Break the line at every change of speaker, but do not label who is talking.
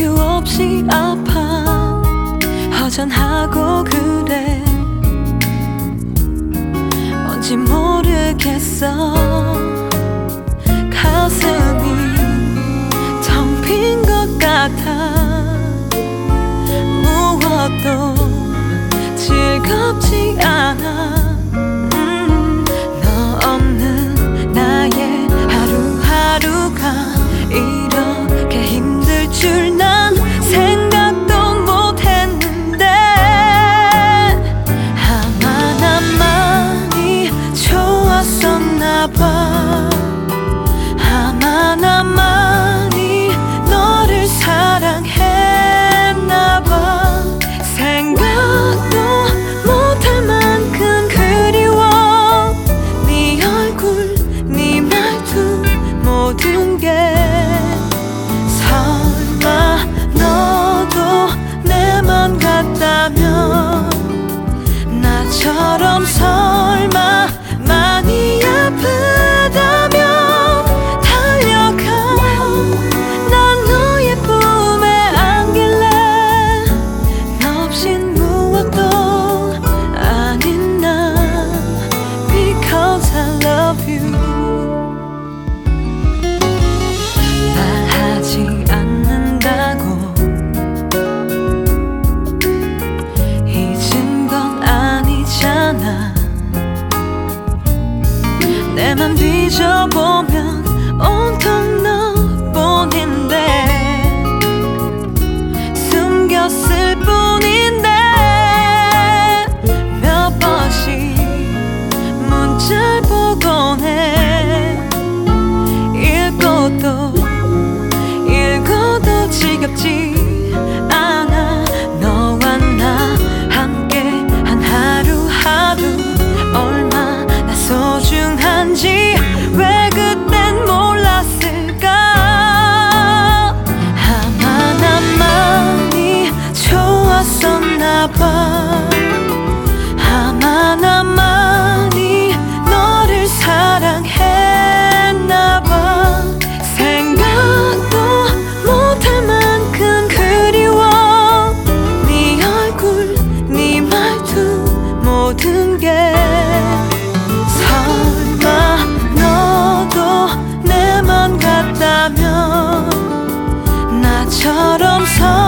이유 없이 아파 허전하고 그래. 뭔지 모르겠어. 가슴이 텅 빈 것 같아. 무엇도 즐겁지 않아. 너 없는 나의 하루하루가 이렇게 힘들 줄 난 생각도 못했는데. 아마 난 많이 좋았었나 봐. 아마 난 많이 너를 사랑했나 봐. 생각도 못할 만큼 그리워. 네 얼굴, 네 말투 모든 게. 설마 너도 내 맘 같다면 나처럼 설마 많이 아프다면 달려가. 난 너의 품에 안길래. 너 없인 무엇도 아닌 나. Because I love you. 말하지 않는다고 잊은 건 아니잖아. 내 맘 뒤져보면 온통 너뿐인데. 숨겼을 뿐인데. 몇 번씩 문자를 보곤 해. 읽어도 지겹지 않아. 너와 나 함께 한 하루하루 얼마나 소중한지 왜 그땐 몰랐을까. 아마 난 많이 좋았었나 봐. 아마 난 많이 너를 사랑했나 봐. 생각도 못할 만큼 그리워. 네 얼굴, 네 말투 모든 게. 설마 너도 내 맘 같다면 나처럼